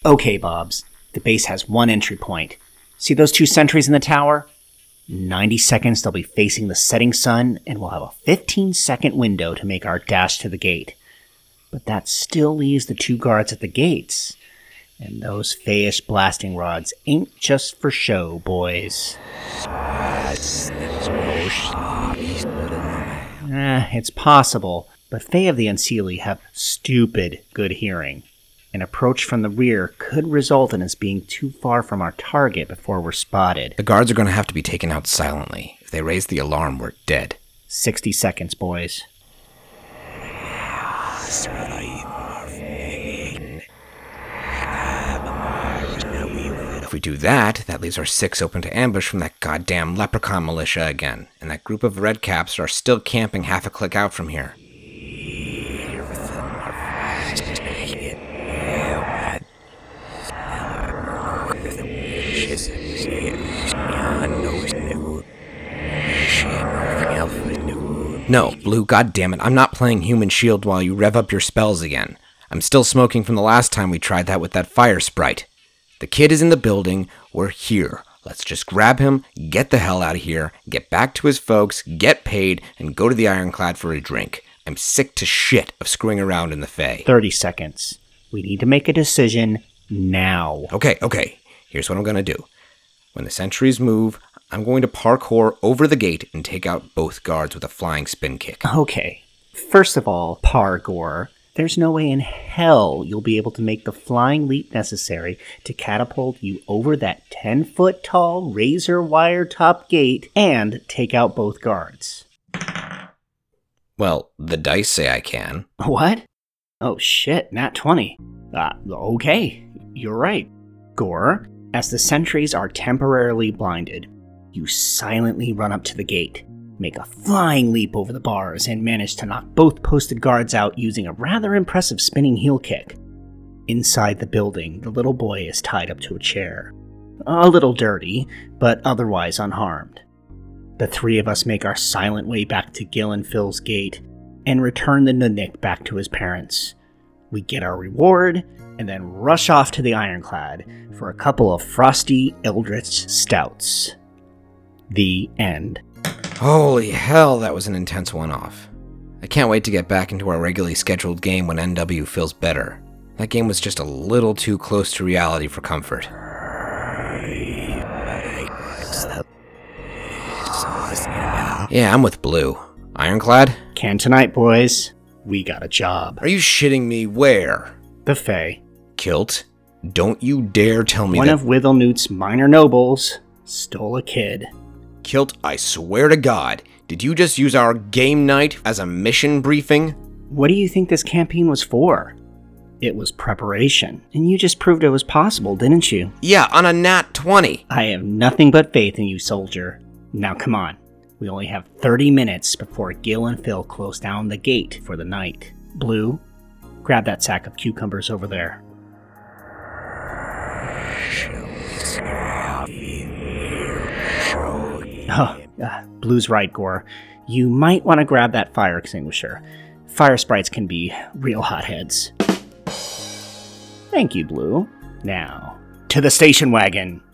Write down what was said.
Okay, Bobs. The base has one entry point. See those 2 sentries in the tower? 90 seconds they'll be facing the setting sun, and we'll have a 15-second window to make our dash to the gate. But that still leaves the 2 guards at the gates. And those Fey-ish blasting rods ain't just for show, boys. It's possible, but Fey of the Unseelie have stupid good hearing. An approach from the rear could result in us being too far from our target before we're spotted. The guards are going to have to be taken out silently. If they raise the alarm, we're dead. 60 seconds, boys. If we do that, that leaves our 6 open to ambush from that goddamn leprechaun militia again, and that group of redcaps are still camping half a click out from here. No, Blue, goddammit, I'm not playing Human Shield while you rev up your spells again. I'm still smoking from the last time we tried that with that fire sprite. The kid is in the building, we're here. Let's just grab him, get the hell out of here, get back to his folks, get paid, and go to the Ironclad for a drink. I'm sick to shit of screwing around in the Fae. 30 seconds. We need to make a decision now. Okay. Here's what I'm going to do. When the sentries move, I'm going to parkour over the gate and take out both guards with a flying spin kick. Okay. First of all, Pargor, there's no way in hell you'll be able to make the flying leap necessary to catapult you over that 10-foot tall razor wire top gate and take out both guards. Well, the dice say I can. What? Oh shit, nat 20. Okay, you're right. Gore, as the sentries are temporarily blinded, you silently run up to the gate, make a flying leap over the bars, and manage to knock both posted guards out using a rather impressive spinning heel kick. Inside the building, the little boy is tied up to a chair. A little dirty, but otherwise unharmed. The 3 of us make our silent way back to Gil and Phil's gate, and return the Nudnik back to his parents. We get our reward, and then rush off to the Ironclad for a couple of frosty Eldritch stouts. The end. Holy hell, that was an intense one-off. I can't wait to get back into our regularly scheduled game when NW feels better. That game was just a little too close to reality for comfort. Yeah, I'm with Blue. Ironclad? Can tonight, boys. We got a job. Are you shitting me? Where? The Fae. Kilt? Don't you dare tell me One of Withelnut's minor nobles stole a kid. Kilt, I swear to God, did you just use our game night as a mission briefing? What do you think this campaign was for? It was preparation, and you just proved it was possible, didn't you? Yeah, on a nat 20. I have nothing but faith in you, soldier. Now come on. We only have 30 minutes before Gil and Phil close down the gate for the night. Blue, grab that sack of cucumbers over there. Blue's right, Gore. You might want to grab that fire extinguisher. Fire sprites can be real hotheads. Thank you, Blue. Now, to the station wagon.